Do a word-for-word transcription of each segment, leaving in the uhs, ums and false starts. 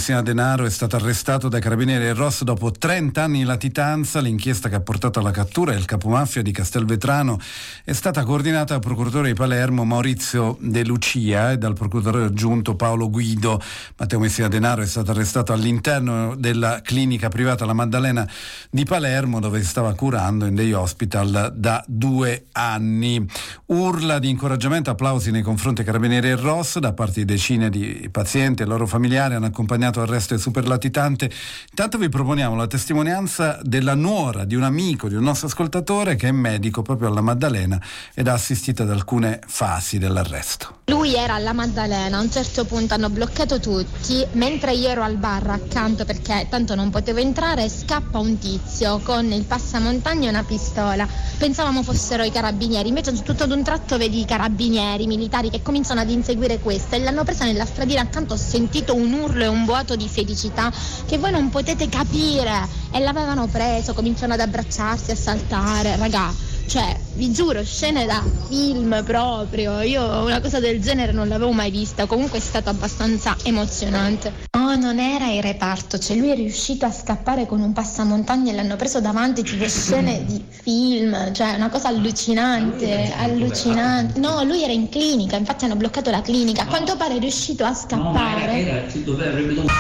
Messina Denaro è stato arrestato dai carabinieri del R O S dopo trenta anni di latitanza. L'inchiesta che ha portato alla cattura del capomafia di Castelvetrano è stata coordinata dal procuratore di Palermo Maurizio De Lucia e dal procuratore aggiunto Paolo Guido. Matteo Messina Denaro è stato arrestato all'interno della clinica privata La Maddalena di Palermo, dove si stava curando in day hospital da due anni. Urla di incoraggiamento, applausi nei confronti dei carabinieri del R O S da parte di decine di pazienti e loro familiari hanno accompagnato l'arresto del superlatitante. Intanto vi proponiamo la testimonianza della nuora di un amico, di un nostro ascoltatore che è medico proprio alla Maddalena ed ha assistito ad alcune fasi dell'arresto. Lui era alla Maddalena, a un certo punto hanno bloccato tutti, mentre io ero al bar accanto perché tanto non potevo entrare, scappa un tizio con il passamontagna e una pistola. Pensavamo fossero i carabinieri, invece tutto ad un tratto vedi i carabinieri, militari che cominciano ad inseguire questa e l'hanno presa nella stradina accanto. Ho sentito un urlo e un vuoto di felicità che voi non potete capire, e l'avevano preso, cominciano ad abbracciarsi, a saltare, raga. Cioè, vi giuro, scene da film proprio. Io una cosa del genere non l'avevo mai vista. Comunque è stato abbastanza emozionante. Oh, non era il reparto, cioè lui è riuscito a scappare con un passamontagna e l'hanno preso davanti, tipo scene di film. Cioè, una cosa allucinante, allucinante. No, lui era in clinica, infatti hanno bloccato la clinica. A quanto pare è riuscito a scappare. No, era, era, dove avrebbe dovuto...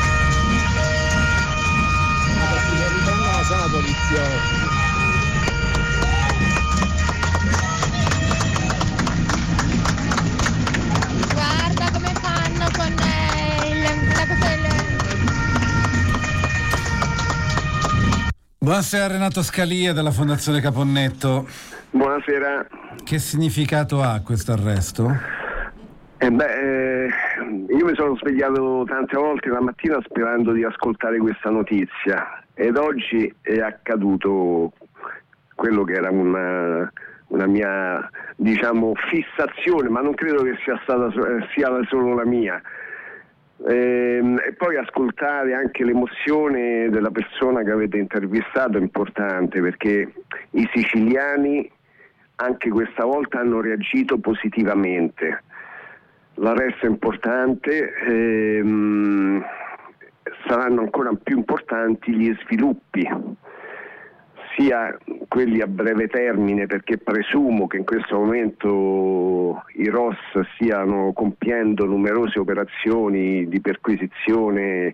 Ma perché se riprendono sono poliziotti. Buonasera Renato Scalia della Fondazione Caponnetto. Buonasera. Che significato ha questo arresto? Eh beh, eh, io mi sono svegliato tante volte la mattina sperando di ascoltare questa notizia ed oggi è accaduto quello che era una, una mia, diciamo, fissazione, ma non credo che sia stata sia solo la mia. E poi ascoltare anche l'emozione della persona che avete intervistato è importante, perché i siciliani anche questa volta hanno reagito positivamente. L'arresto è importante, ehm, saranno ancora più importanti gli sviluppi, sia quelli a breve termine, perché presumo che in questo momento i R O S stiano compiendo numerose operazioni di perquisizione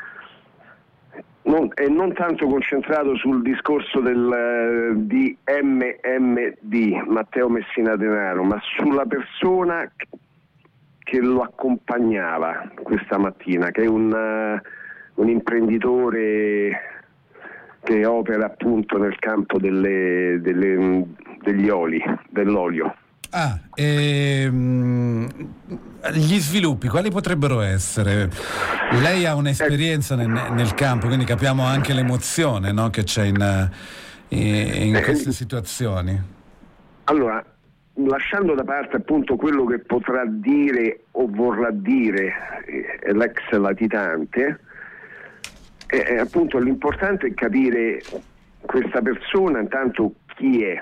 non, e non tanto concentrato sul discorso del di M M D, Matteo Messina Denaro, ma sulla persona che lo accompagnava questa mattina, che è un, uh, un imprenditore che opera appunto nel campo delle, delle, degli oli, dell'olio. Ah, ehm, gli sviluppi quali potrebbero essere? Lei ha un'esperienza nel, nel campo, quindi capiamo anche l'emozione, no, che c'è in, in queste situazioni. Allora, lasciando da parte appunto quello che potrà dire o vorrà dire eh, l'ex latitante, Eh, appunto l'importante è capire questa persona intanto chi è,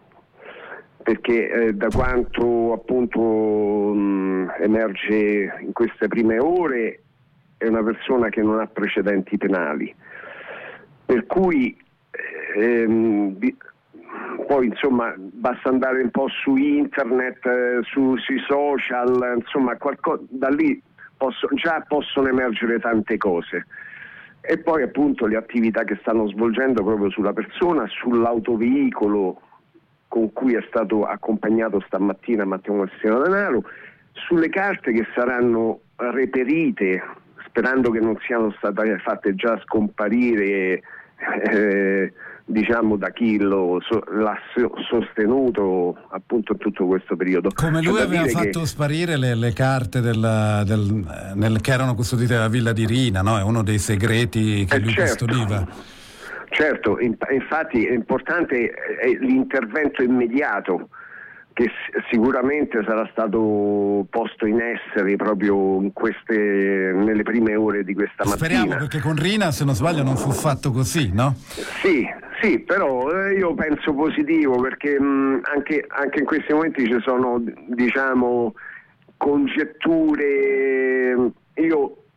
perché eh, da quanto appunto mh, emerge in queste prime ore è una persona che non ha precedenti penali, per cui ehm, di, poi insomma basta andare un po' su internet, eh, su, sui social, insomma qualcosa, da lì posso, già possono emergere tante cose. E poi appunto le attività che stanno svolgendo proprio sulla persona, sull'autoveicolo con cui è stato accompagnato stamattina Matteo Messina Denaro, sulle carte che saranno reperite, sperando che non siano state fatte già scomparire eh, diciamo da chi lo so, l'ha sostenuto appunto in tutto questo periodo. Come lui aveva fatto che... sparire le, le carte del, del, nel, che erano custodite alla villa di Rina, no? È uno dei segreti che eh lui certo. custodiva. Certo, in, infatti è importante è l'intervento immediato che sicuramente sarà stato posto in essere proprio in queste, nelle prime ore di questa mattina. Speriamo, perché con Rina, se non sbaglio, non fu fatto così, no? Sì, sì, però io penso positivo, perché mh, anche, anche in questi momenti ci sono, diciamo, congetture. Io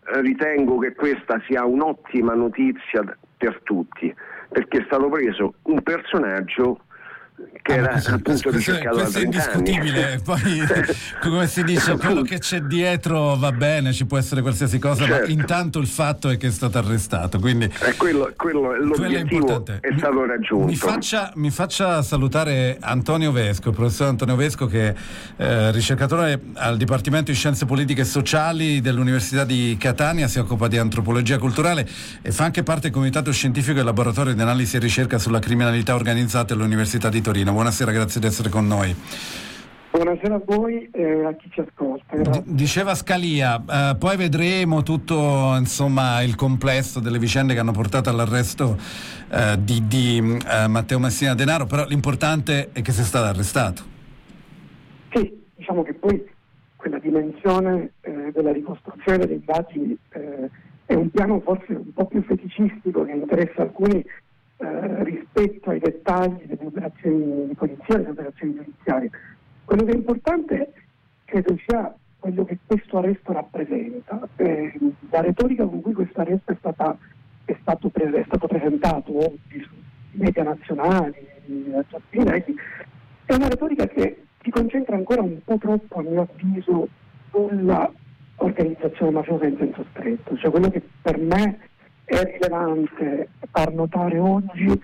ritengo che questa sia un'ottima notizia per tutti, perché è stato preso un personaggio che ah, era questo, appunto questo, ricercato questo da è indiscutibile. Poi, come si dice, quello che c'è dietro va bene, ci può essere qualsiasi cosa, certo. Ma intanto il fatto è che è stato arrestato, quindi è quello, quello, l'obiettivo è, è stato raggiunto. Mi faccia, mi faccia salutare Antonio Vesco, il professor Antonio Vesco, che è eh, ricercatore al Dipartimento di Scienze Politiche e Sociali dell'Università di Catania, si occupa di antropologia culturale e fa anche parte del comitato scientifico e laboratorio di analisi e ricerca sulla criminalità organizzata all'Università di Torino. Buonasera, grazie di essere con noi. Buonasera a voi e a chi ci ascolta. D- diceva Scalia, eh, poi vedremo tutto, insomma, il complesso delle vicende che hanno portato all'arresto eh, di, di eh, Matteo Messina Denaro, però l'importante è che sia stato arrestato. Sì, diciamo che poi quella dimensione eh, della ricostruzione delle indagini eh, è un piano forse un po' più feticistico che interessa alcuni Eh, rispetto ai dettagli delle operazioni di polizia, delle operazioni giudiziarie. Quello che è importante credo sia quello che questo arresto rappresenta. Eh, la retorica con cui questo arresto è, stata, è, stato, pre- è stato presentato oggi sui media nazionali, a tutti i livelli, è una retorica che si concentra ancora un po' troppo, a mio avviso, sulla organizzazione mafiosa in senso stretto. Cioè quello che per me è rilevante far notare oggi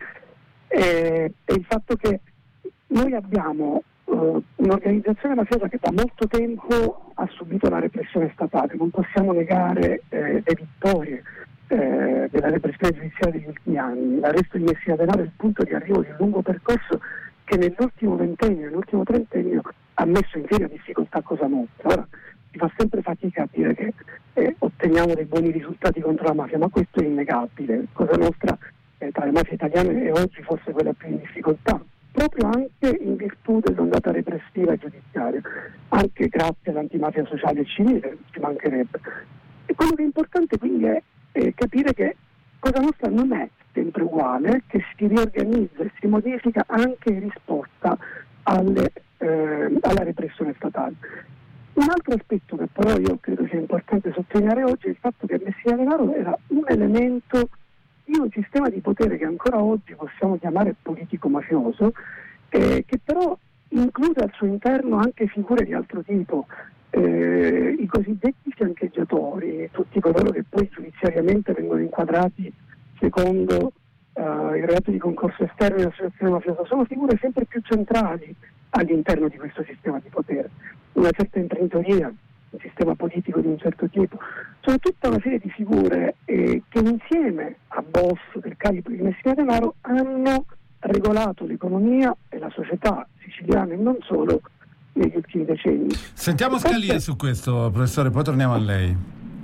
è, è il fatto che noi abbiamo uh, un'organizzazione mafiosa che da molto tempo ha subito la repressione statale. Non possiamo negare eh, le vittorie eh, della repressione giudiziaria degli ultimi anni. L'arresto di Messina Denaro è il punto di arrivo di un lungo percorso che nell'ultimo ventennio, nell'ultimo trentennio ha messo in seria difficoltà Cosa Nostra. Ora si fa sempre fatica a dire che eh, otteniamo dei buoni risultati contro la mafia, ma questo è innegabile. Cosa Nostra eh, tra le mafie italiane è oggi forse quella più in difficoltà, proprio anche in virtù dell'ondata repressiva e giudiziaria, anche grazie all'antimafia sociale e civile, ci mancherebbe. E quello che è importante quindi è eh, capire che Cosa Nostra non è sempre uguale, che si riorganizza e si modifica anche in risposta alle, eh, alla repressione statale. Un altro aspetto che però io credo sia importante sottolineare oggi è il fatto che Messina Denaro era un elemento di un sistema di potere che ancora oggi possiamo chiamare politico-mafioso, eh, che però include al suo interno anche figure di altro tipo, eh, i cosiddetti fiancheggiatori, tutti coloro che poi giudiziariamente vengono inquadrati secondo uh, il reato di concorso esterno e associazione mafiosa, sono figure sempre più centrali all'interno di questo sistema di potere. Una certa imprenditoria, un sistema politico di un certo tipo, sono tutta una serie di figure eh, che insieme a boss del calibro di Messina Denaro hanno regolato l'economia e la società siciliana e non solo negli ultimi decenni. Sentiamo Scalia su questo, professore, poi torniamo a lei.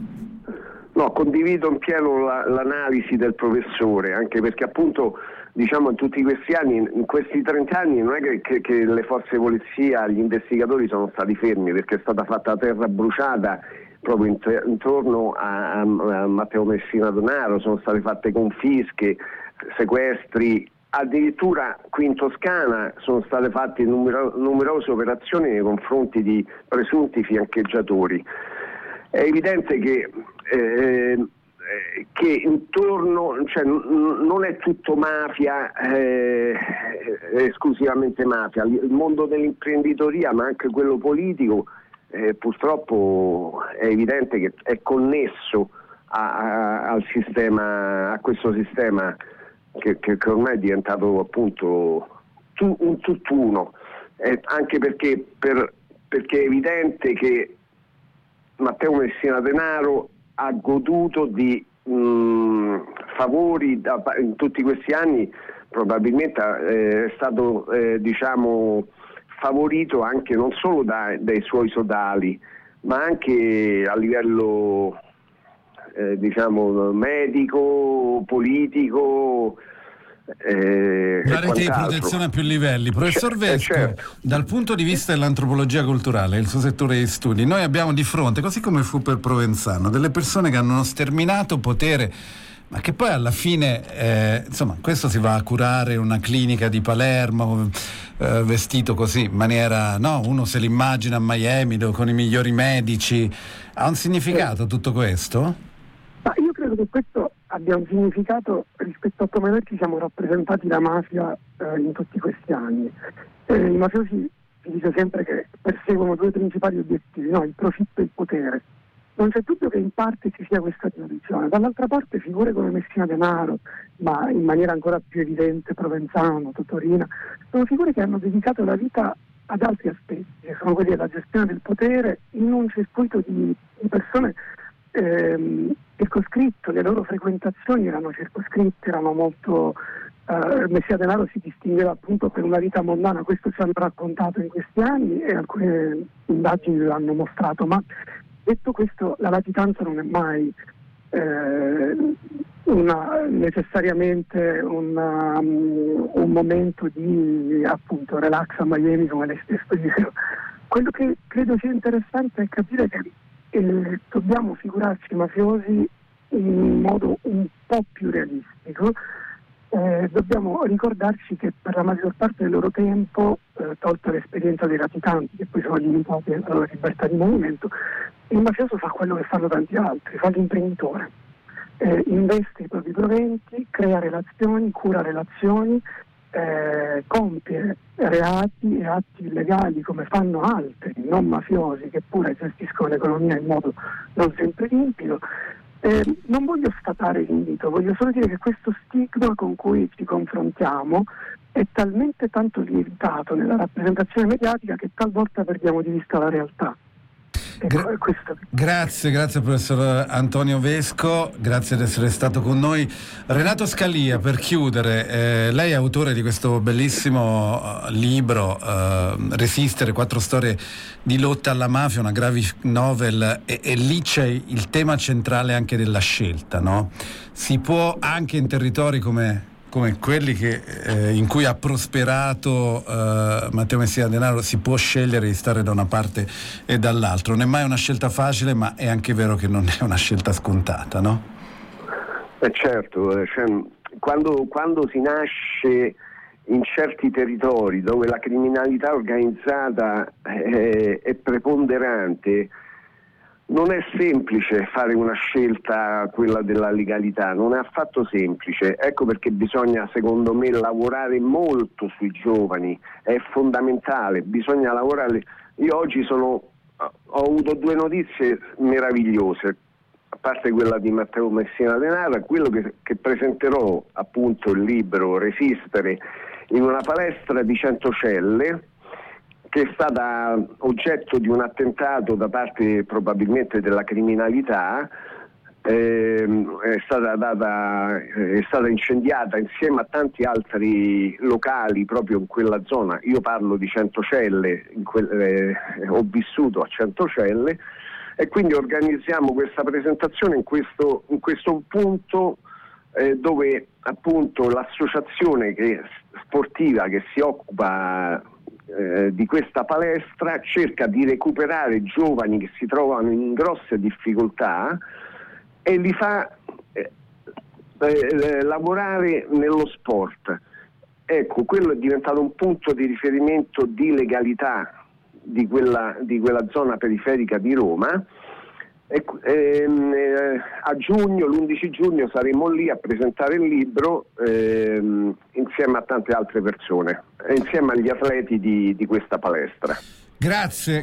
No, condivido in pieno la, l'analisi del professore, anche perché appunto diciamo in tutti questi anni, in questi trenta anni non è che, che, che le forze di polizia, gli investigatori sono stati fermi, perché è stata fatta terra bruciata proprio inter- intorno a, a, a Matteo Messina Denaro, sono state fatte confische, sequestri, addirittura qui in Toscana sono state fatte numero- numerose operazioni nei confronti di presunti fiancheggiatori. È evidente che eh, che intorno, cioè, n- non è tutto mafia, eh, esclusivamente mafia, il mondo dell'imprenditoria ma anche quello politico eh, purtroppo è evidente che è connesso a, a, al sistema, a questo sistema che, che, che ormai è diventato appunto tu, un tutt'uno, eh, anche perché, per, perché è evidente che Matteo Messina Denaro ha goduto di mh, favori da, in tutti questi anni, probabilmente eh, è stato eh, diciamo favorito anche non solo da, dai suoi sodali, ma anche a livello eh, diciamo medico, politico. Eh, la rete di protezione a più livelli. Professor Vesco, eh, certo. Dal punto di vista dell'antropologia culturale, il suo settore di studi, noi abbiamo di fronte, così come fu per Provenzano, delle persone che hanno uno sterminato potere, ma che poi alla fine eh, insomma questo si va a curare in una clinica di Palermo eh, vestito così in maniera, no, uno se l'immagina a Miami con i migliori medici. Ha un significato tutto questo? credo che questo abbia un significato rispetto a come noi ci siamo rappresentati la mafia eh, in tutti questi anni. Eh, I mafiosi si dice sempre che perseguono due principali obiettivi, no? Il profitto e il potere. Non c'è dubbio che in parte ci sia questa tradizione. Dall'altra parte figure come Messina Denaro, ma in maniera ancora più evidente Provenzano, Totorina, sono figure che hanno dedicato la vita ad altri aspetti, che sono quelli della gestione del potere in un circuito di, di persone ehm, circoscritto. Le loro frequentazioni erano circoscritte, erano molto... Uh, Messina Denaro si distingueva appunto per una vita mondana, questo ci hanno raccontato in questi anni e alcune indagini lo hanno mostrato, ma detto questo la latitanza non è mai eh, una, necessariamente una, um, un momento di appunto relax a Miami, come lei stesso diceva. Quello che credo sia interessante è capire che eh, dobbiamo figurarci i mafiosi in modo un po' più realistico. Eh, dobbiamo ricordarci che per la maggior parte del loro tempo, eh, tolta l'esperienza dei latitanti che poi sono limitati alla loro libertà di movimento, il mafioso fa quello che fanno tanti altri, fa l'imprenditore, eh, investe i propri proventi, crea relazioni, cura relazioni, eh, compie reati e atti illegali come fanno altri non mafiosi che pure gestiscono l'economia in modo non sempre limpido. Eh, non voglio sfatare l'invito, voglio solo dire che questo stigma con cui ci confrontiamo è talmente tanto lievitato nella rappresentazione mediatica che talvolta perdiamo di vista la realtà. Gra- grazie, grazie professor Antonio Vesco, grazie di essere stato con noi. Renato Scalia, per chiudere, eh, lei è autore di questo bellissimo uh, libro uh, Resistere, quattro storie di lotta alla mafia, una graphic novel, e, e lì c'è il tema centrale anche della scelta, no? Si può anche in territori come come quelli che, eh, in cui ha prosperato eh, Matteo Messina Denaro, si può scegliere di stare da una parte e dall'altra. Non è mai una scelta facile, ma è anche vero che non è una scelta scontata, no? Eh certo, cioè, quando, quando si nasce in certi territori dove la criminalità organizzata è, è preponderante, non è semplice fare una scelta, quella della legalità, non è affatto semplice. Ecco perché bisogna, secondo me, lavorare molto sui giovani, è fondamentale, bisogna lavorare. Io oggi sono, ho avuto due notizie meravigliose, a parte quella di Matteo Messina Denaro, quello che, che presenterò appunto il libro Resistere in una palestra di Centocelle, che è stata oggetto di un attentato da parte probabilmente della criminalità, eh, è stata data, è stata incendiata insieme a tanti altri locali proprio in quella zona. Io parlo di Centocelle, in quel, eh, ho vissuto a Centocelle, e quindi organizziamo questa presentazione in questo, in questo punto eh, dove appunto l'associazione che, sportiva che si occupa Eh, di questa palestra cerca di recuperare giovani che si trovano in grosse difficoltà e li fa eh, eh, lavorare nello sport. Ecco, quello è diventato un punto di riferimento di legalità di quella, di quella zona periferica di Roma. E, ehm, eh, a giugno, l'undici giugno, saremo lì a presentare il libro ehm, insieme a tante altre persone, insieme agli atleti di, di questa palestra. Grazie.